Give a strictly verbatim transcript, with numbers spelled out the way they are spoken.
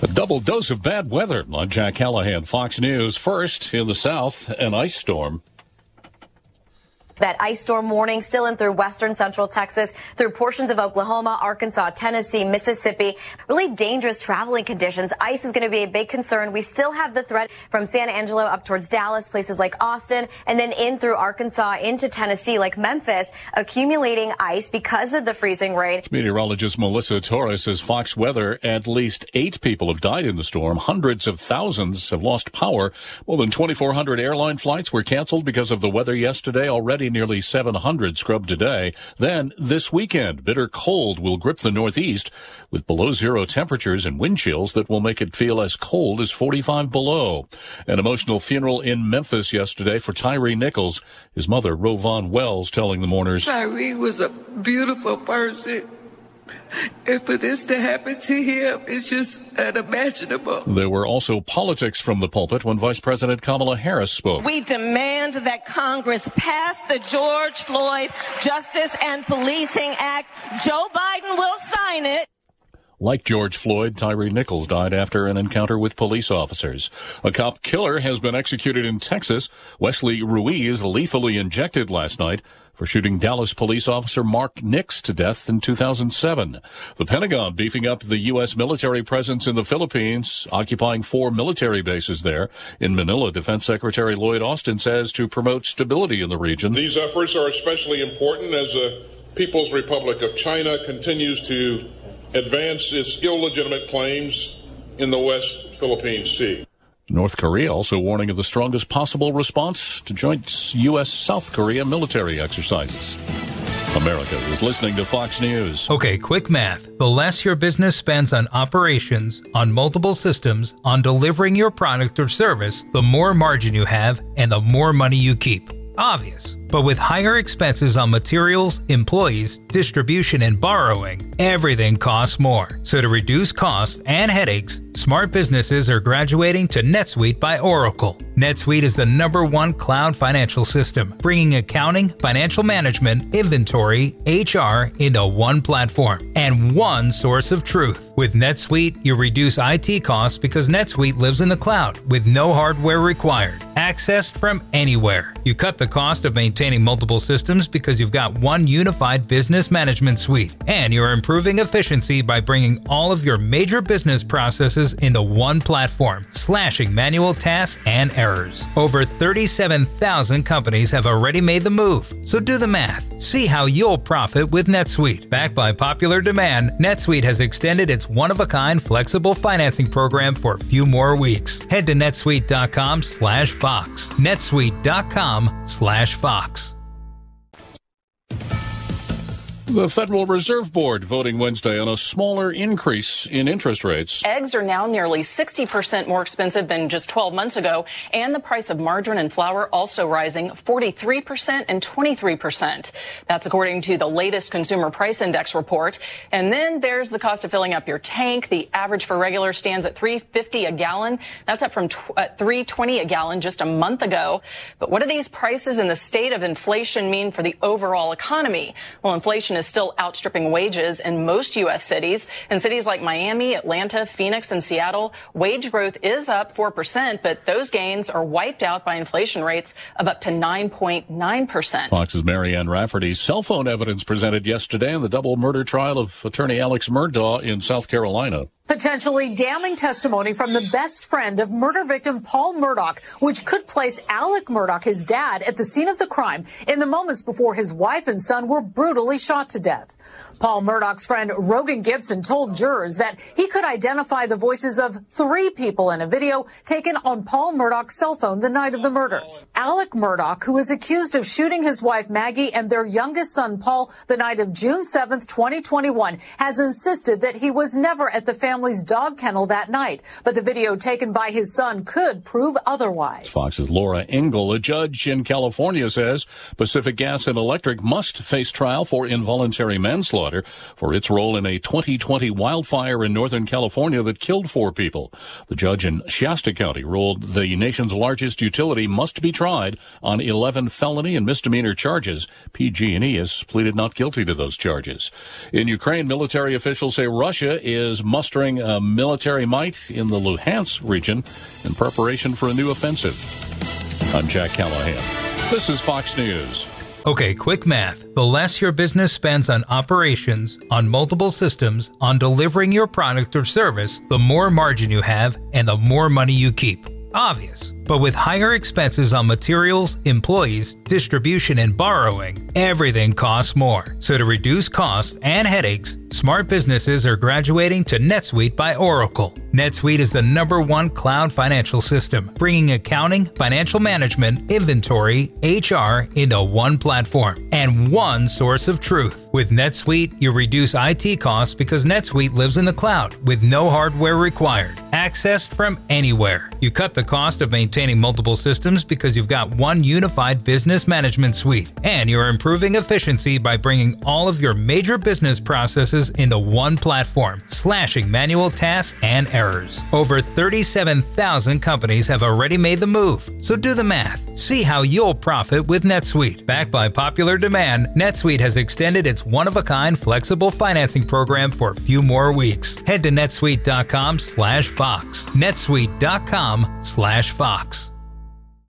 A double dose of bad weather. I'm Jack Callahan, Fox News. First, in the south, an ice storm. That ice storm warning still in through western central Texas, through portions of Oklahoma, Arkansas, Tennessee, Mississippi. Really dangerous traveling conditions. Ice is going to be a big concern. We still have the threat from San Angelo up towards Dallas, places like Austin, and then in through Arkansas into Tennessee, like Memphis, accumulating ice because of the freezing rain. Meteorologist Melissa Torres says Fox Weather, at least eight people have died in the storm. Hundreds of thousands have lost power. More than twenty-four hundred airline flights were canceled because of the weather yesterday. Already nearly seven hundred scrubbed today. Then this weekend, bitter cold will grip the Northeast with below zero temperatures and wind chills that will make it feel as cold as forty-five below. An emotional funeral in Memphis yesterday for Tyree Nichols. His mother, Rovon Wells, telling the mourners, Tyree was a beautiful person. And for this to happen to him, it's just unimaginable. There were also politics from the pulpit when Vice President Kamala Harris spoke. We demand that Congress pass the George Floyd Justice and Policing Act. Joe Biden will sign it. Like George Floyd, Tyree Nichols died after an encounter with police officers. A cop killer has been executed in Texas. Wesley Ruiz lethally injected last night for shooting Dallas police officer Mark Nix to death in two thousand seven. The Pentagon beefing up the U S military presence in the Philippines, occupying four military bases there. In Manila, Defense Secretary Lloyd Austin says to promote stability in the region. These efforts are especially important as the People's Republic of China continues to advance its illegitimate claims in the West Philippine Sea. North Korea also warning of the strongest possible response to joint U S South Korea military exercises. America is listening to Fox News. Okay, quick math. The less your business spends on operations, on multiple systems, on delivering your product or service, the more margin you have and the more money you keep. Obvious. But with higher expenses on materials, employees, distribution, and borrowing, everything costs more. So to reduce costs and headaches, smart businesses are graduating to NetSuite by Oracle. NetSuite is the number one cloud financial system, bringing accounting, financial management, inventory, H R into one platform and one source of truth. With NetSuite, you reduce I T costs because NetSuite lives in the cloud with no hardware required, accessed from anywhere. You cut the cost of maintaining multiple systems because you've got one unified business management suite, and you're improving efficiency by bringing all of your major business processes into one platform, slashing manual tasks and errors. Over thirty-seven thousand companies have already made the move, so do the math. See how you'll profit with NetSuite. Backed by popular demand, NetSuite has extended its one-of-a-kind flexible financing program for a few more weeks. Head to netsuite.com slash Fox. netsuite.com slash Fox. The Federal Reserve Board voting Wednesday on a smaller increase in interest rates. Eggs are now nearly sixty percent more expensive than just twelve months ago, and the price of margarine and flour also rising forty-three percent and twenty-three percent. That's according to the latest Consumer Price Index report. And then there's the cost of filling up your tank. The average for regular stands at three fifty a gallon. That's up from uh, three twenty a gallon just a month ago. But what do these prices and the state of inflation mean for the overall economy? Well, inflation is still outstripping wages in most U S cities. In cities like Miami, Atlanta, Phoenix, and Seattle, wage growth is up four percent, but those gains are wiped out by inflation rates of up to nine point nine percent. Fox's Marianne Rafferty's cell phone evidence presented yesterday in the double murder trial of attorney Alex Murdaugh in South Carolina. Potentially damning testimony from the best friend of murder victim Paul Murdaugh, which could place Alec Murdaugh, his dad, at the scene of the crime in the moments before his wife and son were brutally shot to death. Paul Murdaugh's friend Rogan Gibson told jurors that he could identify the voices of three people in a video taken on Paul Murdaugh's cell phone the night of the murders. Alec Murdaugh, who is accused of shooting his wife Maggie and their youngest son Paul the night of June seventh, twenty twenty-one, has insisted that he was never at the family's dog kennel that night. But the video taken by his son could prove otherwise. Fox's Laura Engel, a judge in California, says Pacific Gas and Electric must face trial for involuntary manslaughter manslaughter for its role in a twenty twenty wildfire in Northern California that killed four people. The judge in Shasta County ruled the nation's largest utility must be tried on eleven felony and misdemeanor charges. P G and E has pleaded not guilty to those charges. In Ukraine, military officials say Russia is mustering a military might in the Luhansk region in preparation for a new offensive. I'm Jack Callahan. This is Fox News. Okay, quick math. The less your business spends on operations, on multiple systems, on delivering your product or service, the more margin you have and the more money you keep. Obvious. But with higher expenses on materials, employees, distribution, and borrowing, everything costs more. So to reduce costs and headaches, smart businesses are graduating to NetSuite by Oracle. NetSuite is the number one cloud financial system, bringing accounting, financial management, inventory, H R into one platform and one source of truth. With NetSuite, you reduce I T costs because NetSuite lives in the cloud with no hardware required, accessed from anywhere. You cut the cost of maintaining multiple systems because you've got one unified business management suite, and you're improving efficiency by bringing all of your major business processes into one platform, slashing manual tasks and errors. Over thirty-seven thousand companies have already made the move, so do the math. See how you'll profit with NetSuite. Backed by popular demand, NetSuite has extended its one-of-a-kind flexible financing program for a few more weeks. Head to netsuite dot com slash Fox. netsuite dot com slash Fox.